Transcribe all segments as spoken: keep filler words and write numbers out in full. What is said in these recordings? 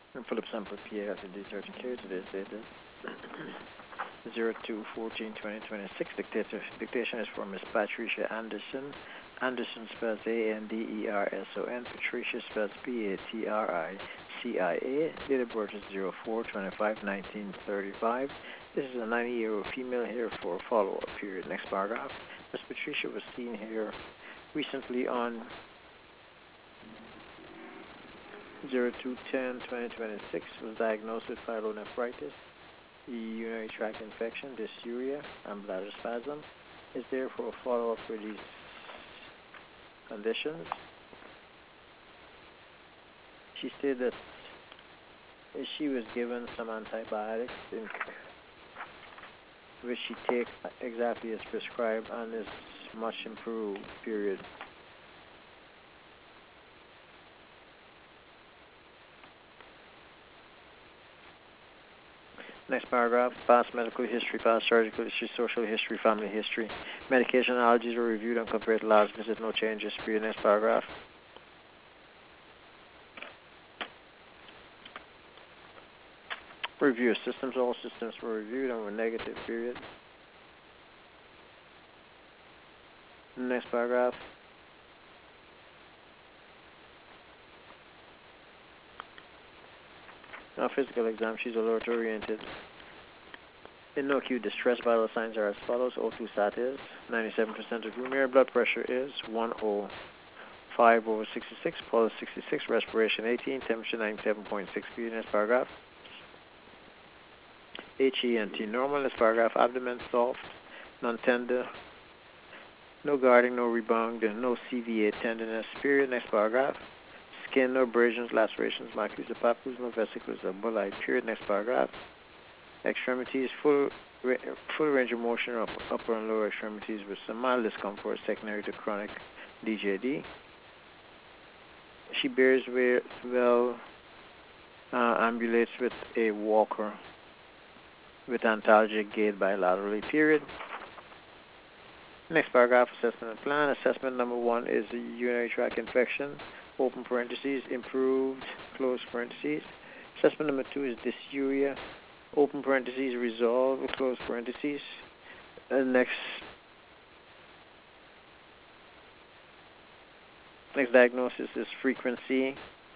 And Philip Sample P A has indeed thirteen K. Today's date is zero two fourteen twenty twenty-six. Dictator, dictation is for Miss Patricia Anderson. Anderson spells A N D E R S O N. Patricia spells P A T R I C I A. Date of birth is zero four twenty-five nineteen thirty-five. This is a ninety-year-old female here for a follow-up period. Next paragraph. Miss Patricia was seen here recently on zero two ten twenty twenty-six. Was diagnosed with pyelonephritis, urinary tract infection, dysuria, and bladder spasm. Is there for a follow-up for these conditions. She stated that she was given some antibiotics in, which she takes exactly as prescribed and is much improved, period. Next paragraph, past medical history, past surgical history, social history, family history. Medication allergies were reviewed and compared to last visit, no changes, period. Next paragraph. Review of systems, all systems were reviewed and were negative, period. Next paragraph. Now, physical exam, she's alert oriented. In no acute distress, vital signs are as follows. O two sat is ninety-seven percent of room air. Blood pressure is one oh five over sixty-six. Pulse sixty-six. Respiration eighteen. Temperature ninety-seven point six. Next paragraph. H E N T normal. Next paragraph. Abdomen soft, non-tender. No guarding, no rebound, no C V A tenderness. Period. Next paragraph. Skin, no abrasions, lacerations, macules, or papules, no vesicles or bulli. Period. Next paragraph. Extremities, full full range of motion of upper and lower extremities with some mild discomfort secondary to chronic D J D. She bears well, uh, ambulates with a walker with antalgic gait bilaterally, period. Next paragraph, assessment and plan. Assessment number one is a urinary tract infection, open parentheses, improved, close parentheses. Assessment number two is dysuria, open parentheses, resolve, close parentheses. And next, next diagnosis is frequency.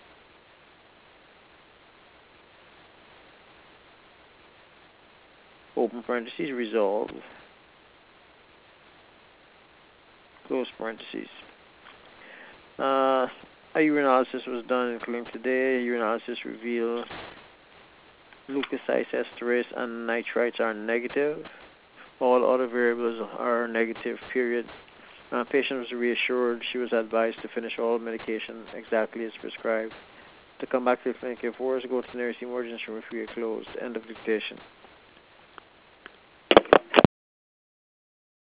Open parentheses, resolve, close parentheses. Uh, a urinalysis was done in clinic today. Urinalysis revealed leukocytes, esterase, and nitrites are negative. All other variables are negative, period. Uh, patient was reassured. She was advised to finish all medication exactly as prescribed. To come back to the clinic if worse, go to the nearest emergency room if we are closed. End of dictation.